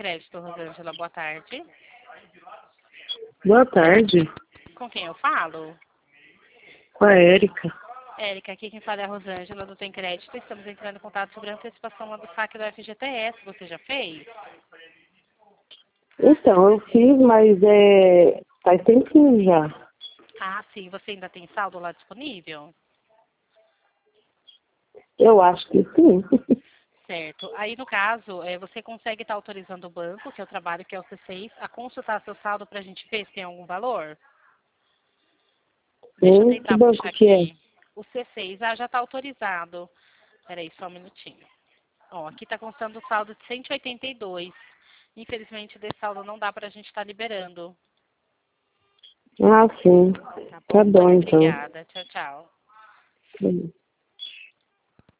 Crédito, Rosângela. Boa tarde. Boa tarde. Com quem eu falo? Com a Érica. Érica, aqui quem fala é a Rosângela do Tem Crédito. Estamos entrando em contato sobre a antecipação lá do saque do FGTS. Você já fez? Então, eu fiz, mas faz tempinho já. Ah, sim. Você ainda tem saldo lá disponível? Eu acho que sim. Certo. Aí, no caso, você consegue estar autorizando o banco, que é o trabalho que é o C6, a consultar seu saldo para a gente ver se tem algum valor? Deixa eu Que tentar banco puxar que é? aqui. O C6, já está autorizado. Peraí, só um minutinho. Ó, aqui está constando o saldo de 182. Infelizmente, desse saldo não dá para a gente estar liberando. Ah, sim. Tá Tá bom? bom, Muito então. obrigada. Tchau, tchau.